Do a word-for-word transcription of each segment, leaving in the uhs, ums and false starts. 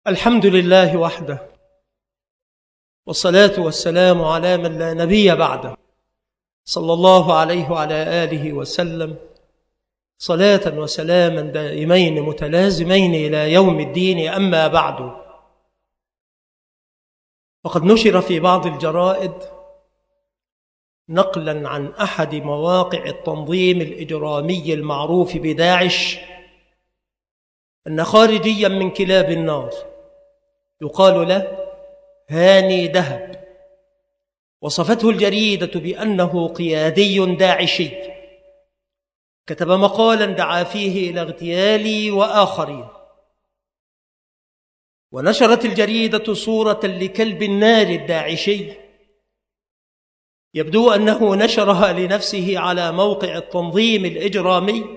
الحمد لله وحده، والصلاة والسلام على من لا نبي بعده، صلى الله عليه وعلى آله وسلم، صلاة وسلاما دائمين متلازمين إلى يوم الدين. أما بعد، فقد نشر في بعض الجرائد نقلا عن أحد مواقع التنظيم الإجرامي المعروف بداعش أن خارجيا من كلاب النار يقال له هاني دهب وصفته الجريدة بأنه قيادي داعشي كتب مقالا دعا فيه إلى اغتيالي وآخرين، ونشرت الجريدة صورة لكلب النار الداعشي يبدو أنه نشرها لنفسه على موقع التنظيم الإجرامي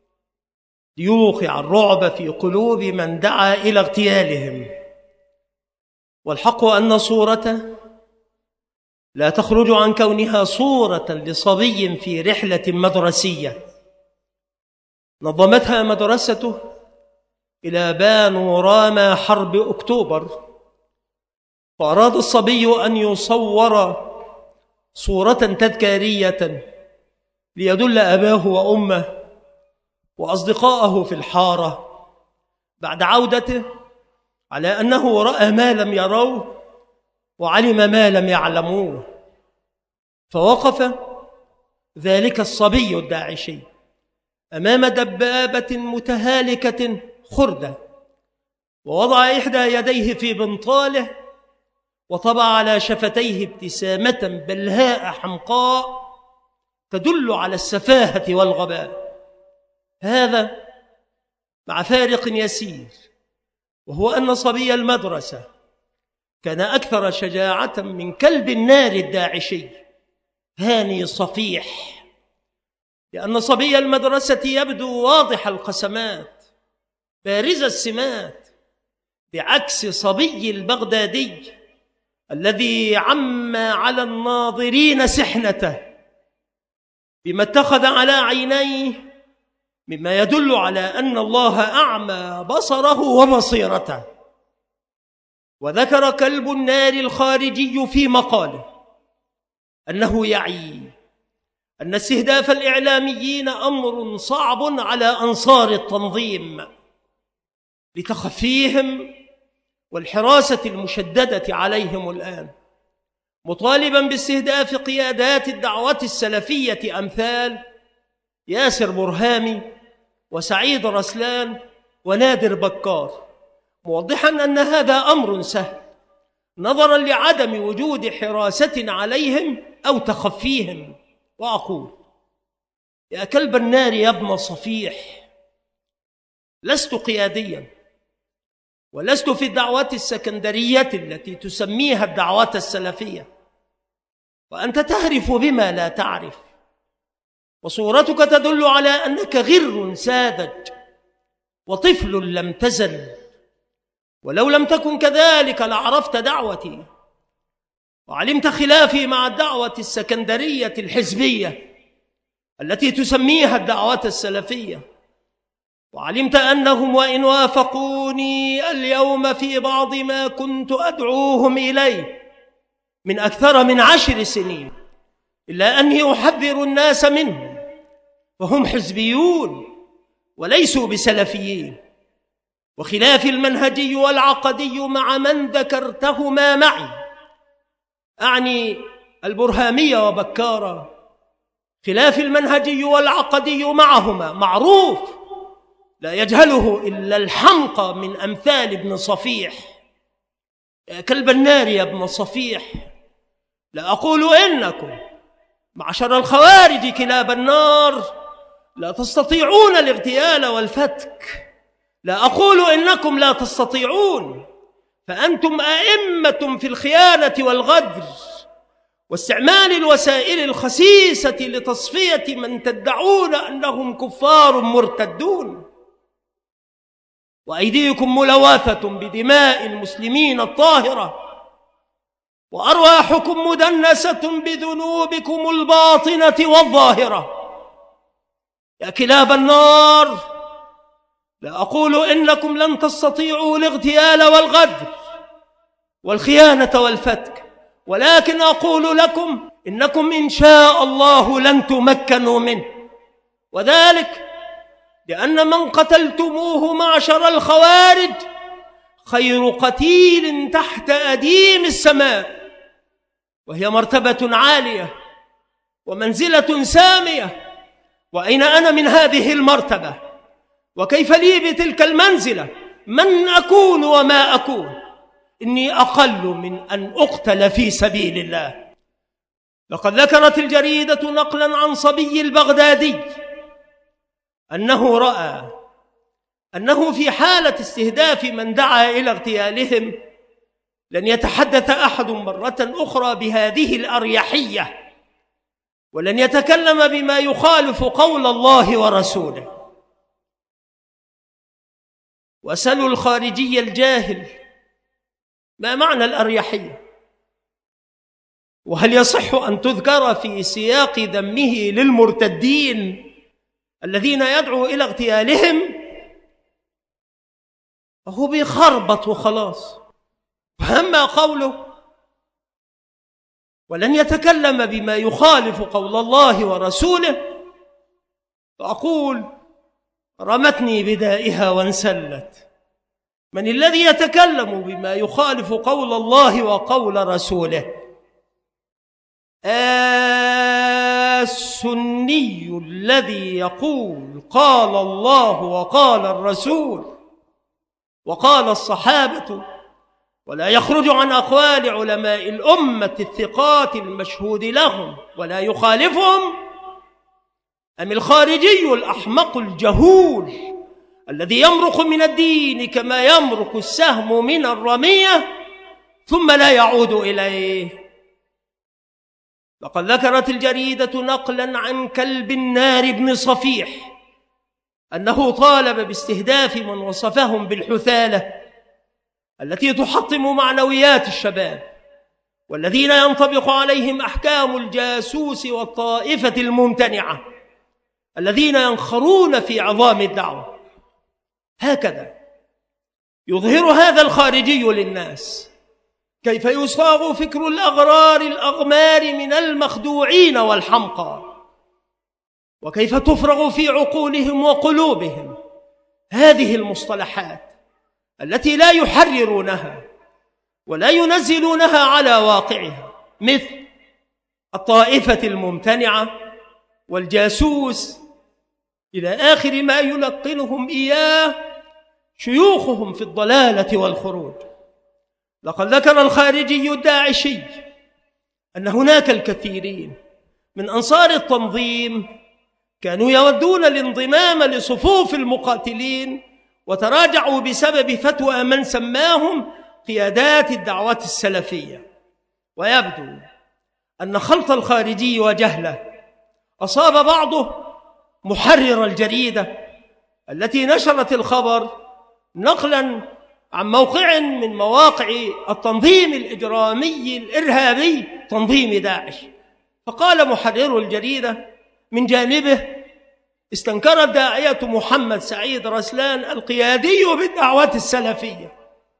ليوقع الرعب في قلوب من دعا إلى اغتيالهم. والحق أن صورته لا تخرج عن كونها صورة لصبي في رحلة مدرسية نظمتها مدرسته إلى بانوراما حرب أكتوبر، فأراد الصبي أن يصور صورة تذكارية ليدل أباه وأمه وأصدقائه في الحارة بعد عودته على أنه رأى ما لم يروه وعلم ما لم يعلموه. فوقف ذلك الصبي الداعشي أمام دبابة متهالكة خردة، ووضع إحدى يديه في بنطاله وطبع على شفتيه ابتسامة بلهاء حمقاء تدل على السفاهة والغباء. هذا مع فارق يسير، وهو أن صبي المدرسة كان أكثر شجاعة من كلب النار الداعشي هاني صفيح، لأن صبي المدرسة يبدو واضح القسمات بارز السمات، بعكس صبي البغدادي الذي عم على الناظرين سحنته بما اتخذ على عينيه مما يدل على أن الله أعمى بصره وبصيرته. وذكر كلب النار الخارجي في مقاله أنه يعي أن استهداف الإعلاميين أمر صعب على أنصار التنظيم لتخفيهم والحراسة المشددة عليهم الآن، مطالبا باستهداف قيادات الدعوة السلفية أمثال ياسر برهامي وسعيد رسلان ونادر بكار، موضحا أن هذا أمر سهل نظرا لعدم وجود حراسة عليهم أو تخفيهم. وأقول يا كلب النار يا ابن صفيح، لست قياديا ولست في الدعوة السكندرية التي تسميها الدعوة السلفية، وأنت تهرف بما لا تعرف، وصورتك تدل على أنك غر ساذج وطفل لم تزل، ولو لم تكن كذلك لعرفت دعوتي وعلمت خلافي مع الدعوة السكندرية الحزبية التي تسميها الدعوة السلفية، وعلمت أنهم وإن وافقوني اليوم في بعض ما كنت أدعوهم إليه من أكثر من عشر سنين إلا أني أحذر الناس منهم، فهم حزبيون وليسوا بسلفيين، وخلاف المنهجي والعقدي مع من ذكرتهما معي، أعني البرهامية وبكارة، خلاف المنهجي والعقدي معهما معروف لا يجهله إلا الحمقى من أمثال ابن صفيح. يا كلب النار يا ابن صفيح، لا أقول إنكم معشر الخوارج كلاب النار لا تستطيعون الاغتيال والفتك، لا أقول إنكم لا تستطيعون، فأنتم أئمة في الخيانة والغدر واستعمال الوسائل الخسيسة لتصفية من تدعون أنهم كفار مرتدون، وأيديكم ملوثة بدماء المسلمين الطاهرة، وأرواحكم مدنسة بذنوبكم الباطنة والظاهرة. يا كلاب النار، لا أقول إنكم لن تستطيعوا الاغتيال والغدر والخيانة والفتك، ولكن أقول لكم إنكم إن شاء الله لن تمكنوا منه، وذلك لأن من قتلتموه معشر الخوارج خير قتيل تحت أديم السماء، وهي مرتبة عالية ومنزلة سامية. وأين أنا من هذه المرتبة؟ وكيف لي بتلك المنزلة؟ من أكون وما أكون؟ إني أقل من أن أقتل في سبيل الله. لقد ذكرت الجريدة نقلا عن صبي البغدادي أنه رأى أنه في حالة استهداف من دعا إلى اغتيالهم لن يتحدث أحد مرة أخرى بهذه الأريحية، ولن يتكلم بما يخالف قول الله ورسوله. واسألوا الخارجي الجاهل ما معنى الأريحية، وهل يصح أن تذكر في سياق ذمه للمرتدين الذين يدعو إلى اغتيالهم؟ هو بيخربط وخلاص. وأما قوله ولن يتكلم بما يخالف قول الله ورسوله، فأقول رمتني بدائها وانسلت. من الذي يتكلم بما يخالف قول الله وقول رسوله؟ السني الذي يقول قال الله وقال الرسول وقال الصحابة ولا يخرج عن أقوال علماء الأمة الثقات المشهود لهم ولا يخالفهم، أم الخارجي الأحمق الجهول الذي يمرق من الدين كما يمرق السهم من الرمية ثم لا يعود إليه؟ لقد ذكرت الجريدة نقلا عن كلب النار بن صفيح أنه طالب باستهداف من وصفهم بالحثالة التي تحطم معنويات الشباب، والذين ينطبق عليهم أحكام الجاسوس والطائفة الممتنعة الذين ينخرون في عظام الدعوة. هكذا يظهر هذا الخارجي للناس كيف يصاغ فكر الأغرار الأغمار من المخدوعين والحمقى، وكيف تفرغ في عقولهم وقلوبهم هذه المصطلحات التي لا يحررونها ولا ينزلونها على واقعها، مثل الطائفة الممتنعة والجاسوس إلى آخر ما يلقنهم إياه شيوخهم في الضلالة والخروج. لقد ذكر الخارجي الداعشي أن هناك الكثيرين من أنصار التنظيم كانوا يودون الانضمام لصفوف المقاتلين وتراجعوا بسبب فتوى من سماهم قيادات الدعوة السلفية. ويبدو أن خلط الخارجي وجهله أصاب بعضه محرر الجريدة التي نشرت الخبر نقلا عن موقع من مواقع التنظيم الإجرامي الإرهابي تنظيم داعش، فقال محرر الجريدة من جانبه استنكر الداعية محمد سعيد رسلان القيادي بالدعوة السلفية.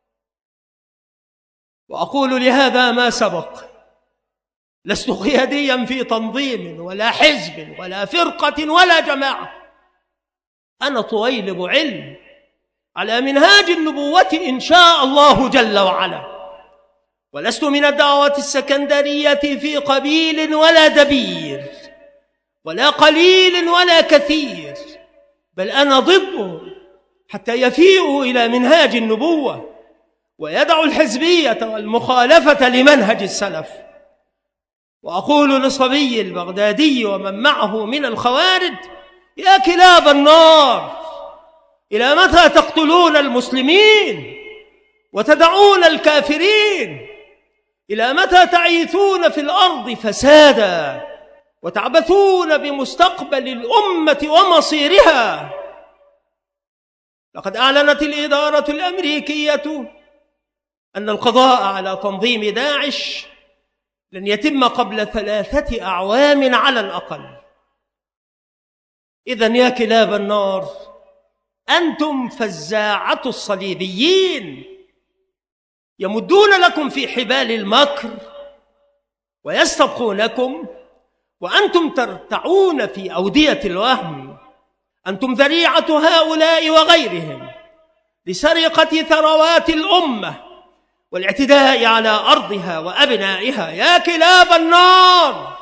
وأقول لهذا ما سبق، لست قياديا في تنظيم ولا حزب ولا فرقة ولا جماعة، أنا طويلب علم على منهاج النبوة إن شاء الله جل وعلا، ولست من الدعوة السكندرية في قبيل ولا دبير ولا قليل ولا كثير، بل أنا ضده حتى يفيئوا إلى منهاج النبوة ويدعوا الحزبية والمخالفة لمنهج السلف. وأقول لصبي البغدادي ومن معه من الخوارج: يا كلاب النار، إلى متى تقتلون المسلمين وتدعون الكافرين؟ إلى متى تعيثون في الأرض فسادا وتعبثون بمستقبل الأمة ومصيرها؟ لقد أعلنت الإدارة الأمريكية أن القضاء على تنظيم داعش لن يتم قبل ثلاثة أعوام على الأقل. إذن يا كلاب النار، أنتم فزاعة الصليبيين، يمدون لكم في حبال المكر ويستبقونكم وأنتم ترتعون في أودية الوهم. أنتم ذريعة هؤلاء وغيرهم لسرقة ثروات الأمة والاعتداء على أرضها وأبنائها. يا كلاب النار،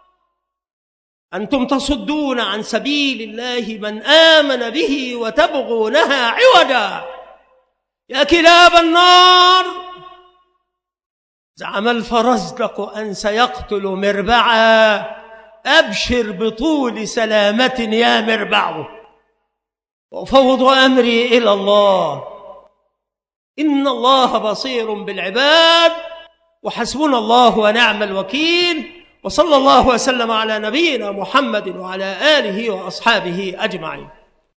أنتم تصدون عن سبيل الله من آمن به وتبغونها عوجا. يا كلاب النار، زعم الفرزدق أن سيقتل مربعا، أبشر بطول سلامة يا مربع، وأفوض أمري إلى الله، إن الله بصير بالعباد، وحسبنا الله ونعم الوكيل. وصلى الله وسلم على نبينا محمد وعلى آله وأصحابه أجمعين.